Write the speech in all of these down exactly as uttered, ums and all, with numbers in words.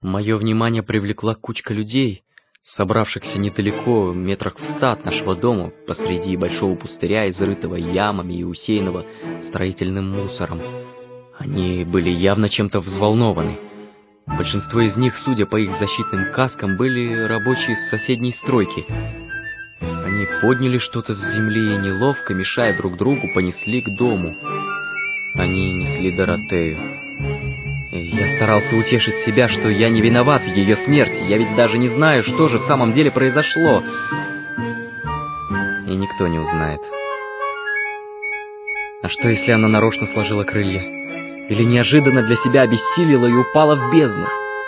Мое внимание привлекла кучка людей, собравшихся недалеко, метрах в ста от нашего дома, посреди большого пустыря, изрытого ямами и усеянного строительным мусором. Они были явно чем-то взволнованы. Большинство из них, судя по их защитным каскам, были рабочие с соседней стройки. Они подняли что-то с земли и, неловко мешая друг другу, понесли к дому. Они несли Доротею. Я старался утешить себя, что я не виноват в ее смерти. Я ведь даже не знаю, что же в самом деле произошло. И никто не узнает. А что, если она нарочно сложила крылья? Или неожиданно для себя обессилила и упала в бездну?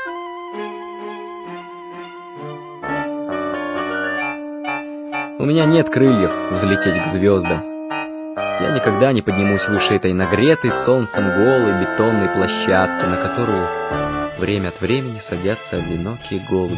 У меня нет крыльев взлететь к звездам. Я никогда не поднимусь выше этой нагретой солнцем голой бетонной площадки, на которую время от времени садятся одинокие голуби.